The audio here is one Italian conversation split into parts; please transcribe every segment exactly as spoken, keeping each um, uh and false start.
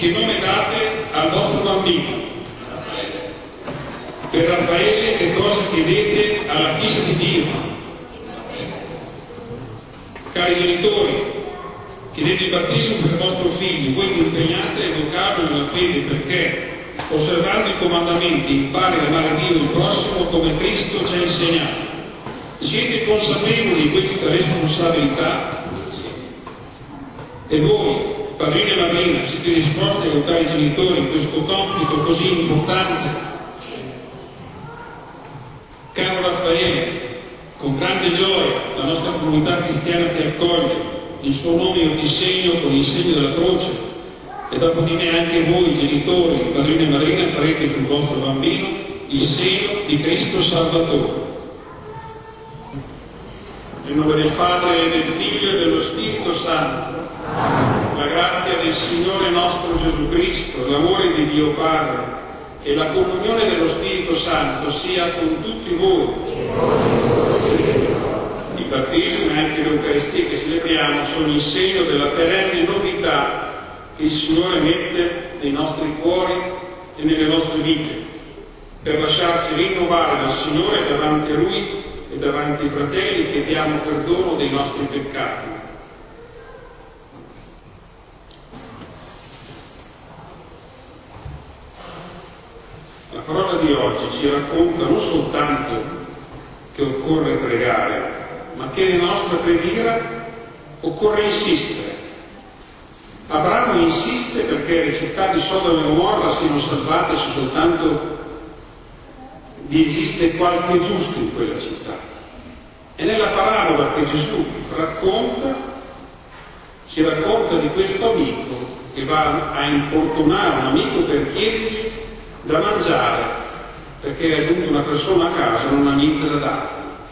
che nome date al vostro bambino? Per Raffaele che cosa chiedete alla Chiesa di Dio? Cari genitori, chiedete il battesimo per il vostro figlio, voi vi impegnate a educarlo nella fede perché, osservando i comandamenti, impari ad amare Dio e il prossimo come Cristo ci ha insegnato. Siete consapevoli di questa responsabilità? E voi, padrino e madrina, siete disposti a aiutare i genitori in questo compito così importante? Caro Raffaele, con grande gioia la nostra comunità cristiana ti accoglie, il suo nome io ti segno con il segno della croce e dopo di me anche voi genitori, padrino e madrina, farete sul vostro bambino il segno di Cristo Salvatore. Nel nome del Padre, del Figlio e dello Spirito Santo, la grazia del Signore nostro Gesù Cristo, l'amore di Dio Padre e la comunione dello Spirito Santo sia con tutti voi. Il battesimo e anche l'Eucaristia che celebriamo sono il segno della perenne novità che il Signore mette nei nostri cuori e nelle nostre vite, per lasciarci rinnovare dal Signore davanti a Lui e davanti ai fratelli che diamo perdono dei nostri peccati. La parola di oggi ci racconta non soltanto che occorre pregare, ma che nella nostra preghiera occorre insistere. Abramo insiste perché le città di Sodoma e Gomorra siano salvate se soltanto vi esiste qualche giusto in quella città. E nella parabola che Gesù racconta, si racconta di questo amico che va a importunare un amico per chiedergli da mangiare, perché è giunta una persona a casa e non ha niente da dare.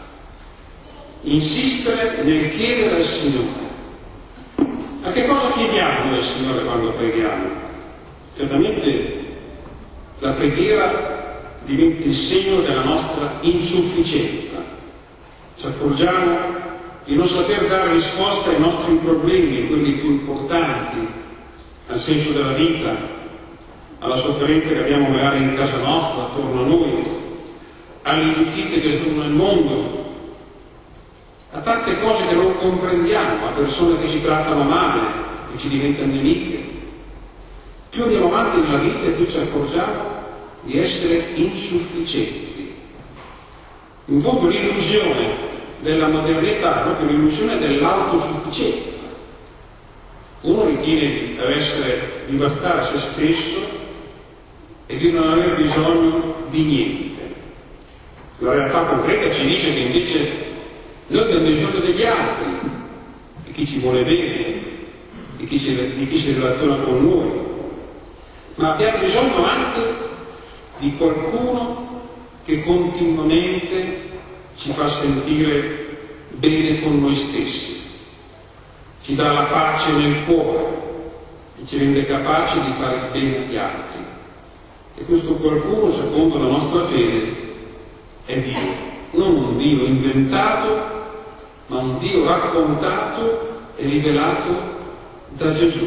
Insistere nel chiedere al Signore. Ma che cosa chiediamo al Signore quando preghiamo? Certamente la preghiera diventa il segno della nostra insufficienza. Ci accorgiamo di non saper dare risposta ai nostri problemi, quelli più importanti, al senso della vita, alla sofferenza che abbiamo magari in casa nostra, attorno a noi, alle ingiustizie che sono nel mondo, a tante cose che non comprendiamo, a persone che ci trattano male, che ci diventano nemiche. Più andiamo avanti nella vita e più ci accorgiamo di essere insufficienti. In fondo l'illusione della modernità è proprio l'illusione dell'autosufficienza. Uno ritiene di essere, di bastare a se stesso e di non aver bisogno di niente. La realtà concreta ci dice che invece noi abbiamo bisogno degli altri, di chi ci vuole bene, di chi ci, di chi si relaziona con noi, ma abbiamo bisogno anche di qualcuno che continuamente ci fa sentire bene con noi stessi, ci dà la pace nel cuore e ci rende capaci di fare il bene agli altri. E questo qualcuno, secondo la nostra fede, è Dio. Non un Dio inventato, ma un Dio raccontato e rivelato da Gesù.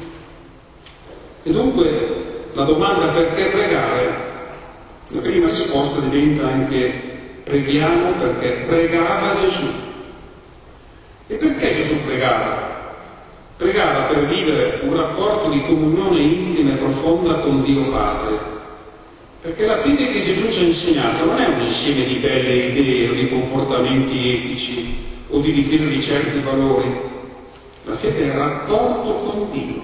E dunque la domanda perché pregare, la prima risposta diventa anche preghiamo perché pregava Gesù. E perché Gesù pregava? Pregava per vivere un rapporto di comunione intima e profonda con Dio Padre. Perché la fede che Gesù ci ha insegnato non è un insieme di belle idee o di comportamenti etici o di difesa di certi valori. La fede è il rapporto con Dio.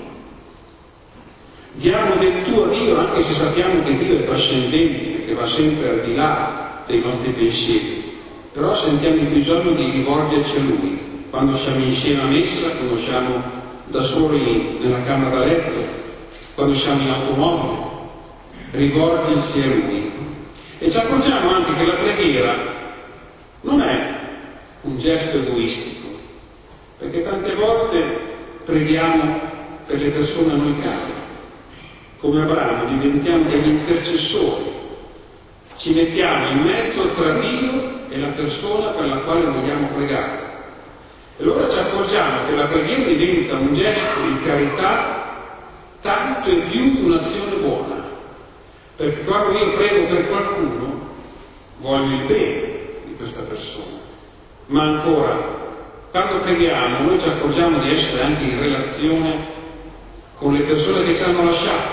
Diamo del tuo a Dio anche se sappiamo che Dio è trascendente, che va sempre al di là dei nostri pensieri. Però sentiamo il bisogno di rivolgerci a Lui quando siamo insieme a messa, quando siamo da soli nella camera da letto, quando siamo in automobile. Rivolgersi a Lui. E ci accorgiamo anche che la preghiera non è un gesto egoistico, perché tante volte preghiamo per le persone a noi care. Come Abramo diventiamo degli intercessori, ci mettiamo in mezzo tra Dio e la persona per la quale vogliamo pregare. E allora ci accorgiamo che la preghiera diventa un gesto di carità tanto e più di un'azione buona, perché quando io prego per qualcuno voglio il bene di questa persona. Ma ancora, quando preghiamo noi ci accorgiamo di essere anche in relazione con le persone che ci hanno lasciato,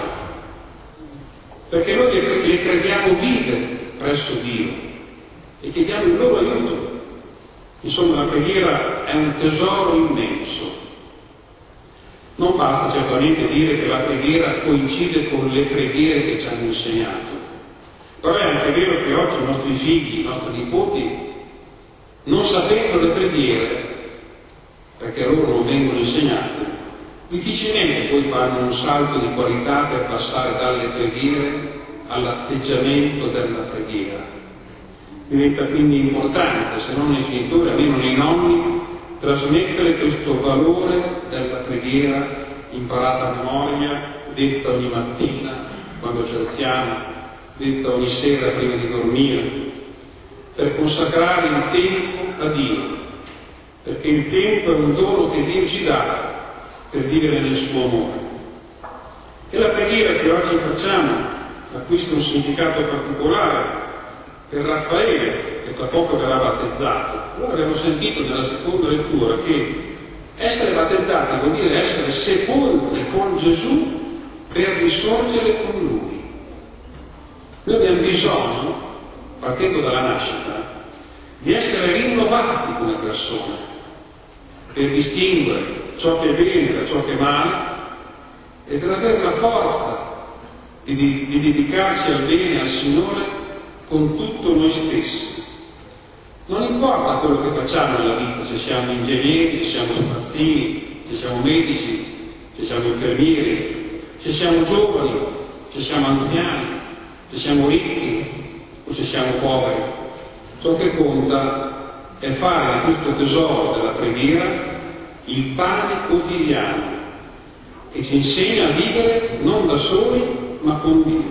perché noi le, le crediamo vive presso Dio e chiediamo il loro aiuto. Insomma, la preghiera è un tesoro immenso. Non basta certamente dire che la preghiera coincide con le preghiere che ci hanno insegnato, però è anche vero che oggi i nostri figli, i nostri nipoti, non sapendo le preghiere, perché loro non vengono insegnate, difficilmente poi fanno un salto di qualità per passare dalle preghiere all'atteggiamento della preghiera. Diventa quindi importante, se non nei genitori, almeno nei nonni, trasmettere questo valore della preghiera imparata a memoria, detta ogni mattina quando ci alziamo, detta ogni sera prima di dormire, per consacrare il tempo a Dio, perché il tempo è un dono che Dio ci dà per vivere nel suo amore. E la preghiera che oggi facciamo acquista un significato particolare per Raffaele, che tra poco verrà battezzato. Allora abbiamo sentito nella seconda lettura che essere battezzati vuol dire essere sepolti con Gesù per risorgere con Lui. Noi abbiamo bisogno, partendo dalla nascita, di essere rinnovati come persone, per distinguere ciò che è bene da ciò che è male e per avere la forza di, di, di dedicarci al bene, al Signore, con tutto noi stessi. Non importa quello che facciamo nella vita, se siamo ingegneri, se siamo spazzini, se siamo medici, se siamo infermieri, se siamo giovani, se siamo anziani, se siamo ricchi o se siamo poveri. Ciò che conta è fare di questo tesoro della preghiera il pane quotidiano che ci insegna a vivere non da soli ma con Dio.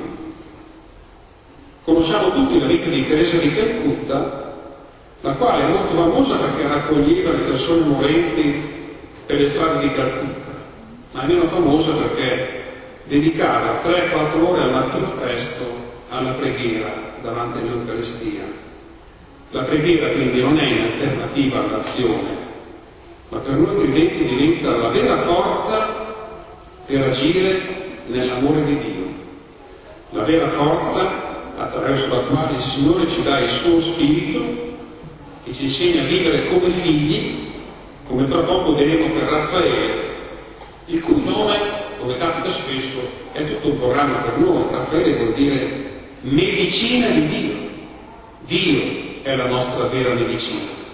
Conosciamo tutti la vita di Teresa di Calcutta, la quale è molto famosa perché raccoglieva le persone morenti per le strade di Calcutta, ma è meno famosa perché dedicava tre quattro ore al mattino presto alla preghiera davanti all'Eucaristia. La preghiera quindi non è in alternativa all'azione, ma per noi credenti diventa la vera forza per agire nell'amore di Dio, la vera forza attraverso la quale il Signore ci dà il suo Spirito e ci insegna a vivere come figli, come tra poco vedremo per Raffaele, il cui nome, come capita spesso, è tutto un programma per noi. Raffaele vuol dire medicina di Dio. Dio è la nostra vera medicina.